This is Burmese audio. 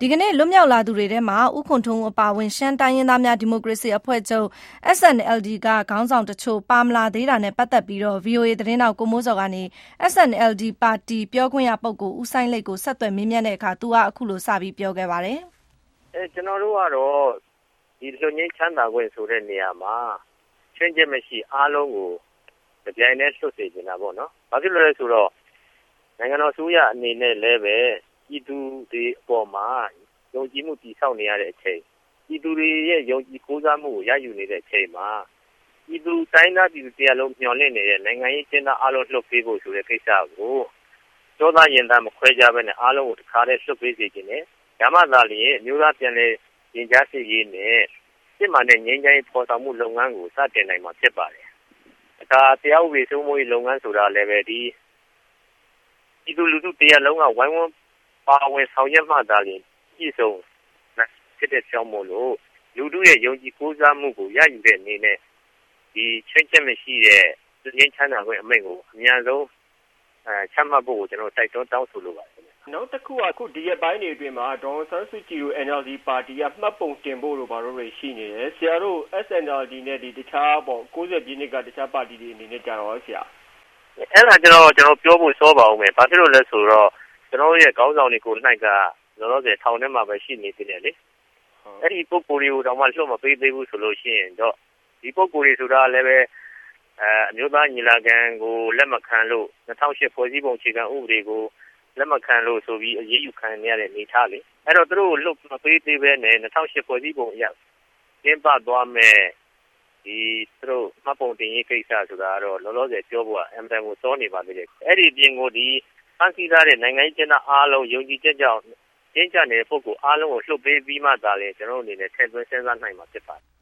ဒီကနေ့လွတ်မြောက်လာသူတွေထဲမှာဦးခွန်ထွန်းအပါအဝင်ရှမ်းတိုင်းရင်းသားများဒီမိုကရေစီအဖွဲ့ချုပ် SNLD ကခေါင်းဆောင်တချို့ပါမလာသေးတာနဲ့ပတ်သက်ပြီးတော့ VOA သတင်းတောက်ကိုမိုးစောကနေ SNLD ပါတီပြောခွင့်ရပုဂ္ဂိုလ်ဦးစိုင်းလိတ်ကိုဆက်သွယ်မေးမြန်းတဲ့အခါသူကအခုလိုစပြီးပြောခဲ့ပါတယ်။ကျွန်တော်တို့ကတော့ဒီလွတ်ငြိမ်းချမ်းသာခွင့်ဆိုတဲ့နေရာမှာချင်းချင်းမရှိအားလုံးကိုကြိုင်နဲ့လွတ်စေချင်တာပေါ့နော်။ဘာဖြစ်လို့လဲဆိုတော့နိုင်ငံတော်အစိုးရအနေနဲ့လည်းပဲပြည်သူတွေအပေါ်မှာယုံကြည်မှုတည်ဆောက်နေရတဲ့အချိန်ပြည်သူတွေရဲ့ယုံကြည်ကိုးစားမှုကိုရယူနေတဲ့အချိန်မှာပြည်သူတိုင်းသားပြည်သူတရားလုံးမျှော်လင့်နေတဲ့နိုင်ငံရေးကျင်းသားအားလုံးလွတ်ပေးဖို့ဆိုတဲ့ကိစ္စကိုသောသားရင်သားမခွဲကြဘဲနဲ့အားလုံးကိုတစ်ခါတည်းလွတ်ပေးစေခြင်းနဲ့ဓမ္မသာလျင်အမျိုးသားပြန်လည်ရင်ကြားစေရေးနဲ့စစ်မှန်တဲ့ငြိမ်းချမ်းရေးဖော်ဆောင်မှုလုပ်ငန်းကိုစတင်နိုင်မှာဖြစ်ပါတယ်။ဒါတရားဥပဒေစိုးမိုးရေးလုပ်ငန်းဆိုတာလည်းပဲဒီပြည်သူလူထုတရားလုံးကဝိုင်းဝန်းပါဝင်ဆောင်ရွက်မှသာလျှင်ပြည့်စုံဖြစ်တဲ့ကြောင့်မို့လို့လူထုရဲ့ယုံကြည်ကိုးစားမှုကိုရယူတဲ့အနေနဲ့ဒီချင်းချင်းမရှိတဲ့ငြိမ်းချမ်းသာခွင့်အမိန့်ကိုအများဆုံးချမှတ်ဖို့ကိုကျွန်တော်တိုက်တွန်းတောင်းဆိုလိုပါတယ်။နောက်တစ်ခုကအခုဒီရက်ပိုင်းတွေအတွင်းမှာဒေါ်ဆန်းစုကြည်တို့ NLD ပါတီကမှတ်ပုံတင်ဖို့လို့ဘာလို့လဲရှိနေတယ်။ဆရာတို့ SNLD နဲ့ဒီတခြားပေါ့90ပြည့်နှစ်ကတခြားပါတီတွေအနေနဲ့ကြာတော့ဆရာ။အဲ့ဒါကျွန်တော်ပြောဖို့စောပါအောင်မယ်။ဘာဖြစ်လို့လဲဆိုတော့ကျွန်တော်ရဲ့ခေါင်းဆောင်တွေကိုနှိုက်ကလောလောဆယ်ထောင်ထဲမှာပဲရှိနေသေးတယ်လေ။အဲ့ဒီပုဂ္ဂိုလ်တွေကိုတော့မှလွှတ်မပေးသေးဘူးဆိုလို့ရှိရင်တော့ဒီပုဂ္ဂိုလ်တွေဆိုတာလည်းပဲအမျိုးသားညီလာခံကိုလက်မခံလို့2008ဖွဲ့စည်းပုံအခြေခံဥပဒေကိုလက်မခံလို့ဆိုပြီးအရေးယူခံရတဲ့နေထားလေအဲ့တော့သူတို့လွတ်မပေးသေးပဲနဲ့2008ဖွဲ့စည်းပုံအရကျင်းပသွားမယ်ဒီသူတို့မှတ်ပုံတင်ရေးကိစ္စဆိုတာတော့လောလောဆယ်ပြောဖို့အမှန်တန်ကိုစောနေပါသေးတယ်အဲ့ဒီပြင်ကိုဒီဖန်ဆီးထားတဲ့နိုင်ငံရေးကျင်းသားအားလုံးယုံကြည်ချက်ကြောင့်ကျင်းချနေတဲ့ပုဂ္ဂိုလ်အားလုံးကိုလွှတ်ပေးပြီးမှသာလေကျွန်တော်အနေနဲ့ထည့်သွင်းစဉ်းစားနိုင်မှာဖြစ်ပါတယ်